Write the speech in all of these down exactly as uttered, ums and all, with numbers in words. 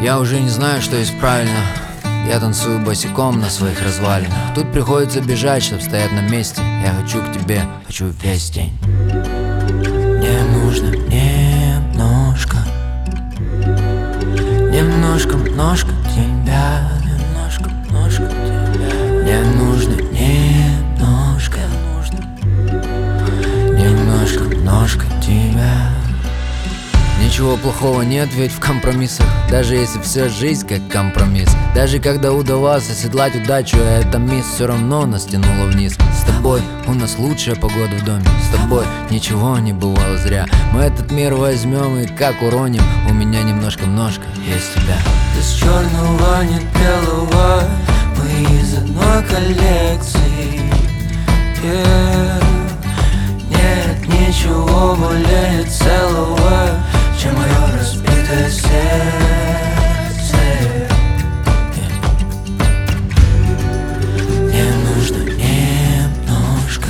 Я уже не знаю, что есть правильно. Я танцую босиком на своих развалинах. Тут приходится бежать, чтоб стоять на месте. Я хочу к тебе, хочу весь день. Мне нужно немножко, немножко, немножко тебя, немножко, немножко тебя. Мне нужно немножко, немножко, немножко тебя. Ничего плохого нет ведь в компромиссах, даже если вся жизнь как компромисс. Даже когда удавалось оседлать удачу, а эта мисс все равно нас тянула вниз. С тобой у нас лучшая погода в доме, с тобой ничего не бывало зря. Мы этот мир возьмем и как уроним, у меня немножко-немножко есть тебя. Ты с черного, нет белого, мы из одной коллекции. Yeah. Нет ничего более целого, чем мое разбитое сердце. Мне нужно немножко,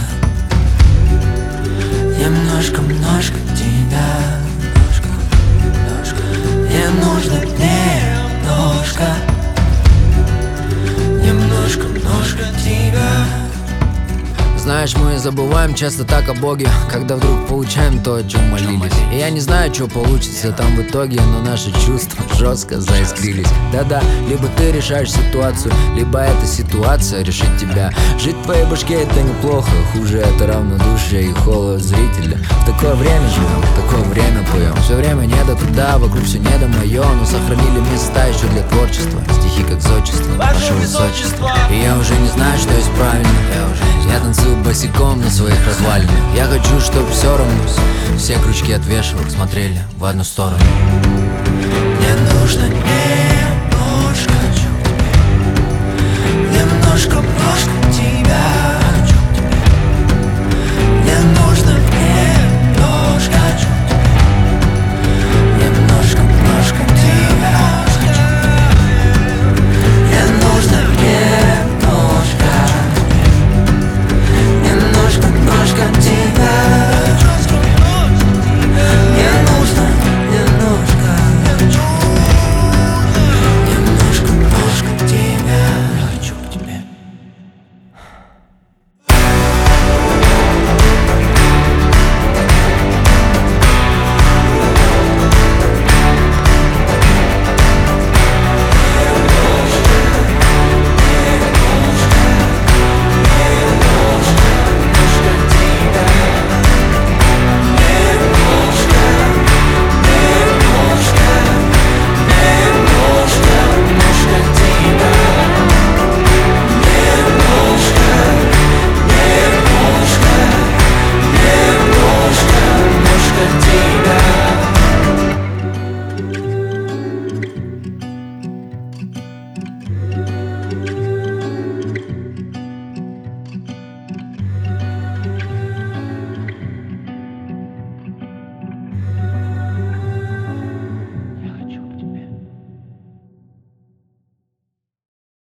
немножко, немножко тебя. Немножко, немножко. Мне нужно немножко, немножко, немножко тебя. Знаешь, мы забываем часто так о Боге, когда вдруг получаем то, о чем молились. И я не знаю, что получится там в итоге, но наши чувства жестко заискрились. Да-да, либо ты решаешь ситуацию, либо эта ситуация решит тебя. Жить в твоей башке это неплохо, хуже это равнодушие и холод зрителя. В такое время живем, в такое время поем. Все время не до туда, вокруг все не до мое, но сохранили места еще для творчества. Стихи как зодчество, ваше высочество. И я уже не знаю, что есть правильно. Я уже я танцую босиком на своих развалинах. Я хочу, чтоб все равно все крючки от вешалок смотрели в одну сторону. Мне нужно немножко, немножко, немножко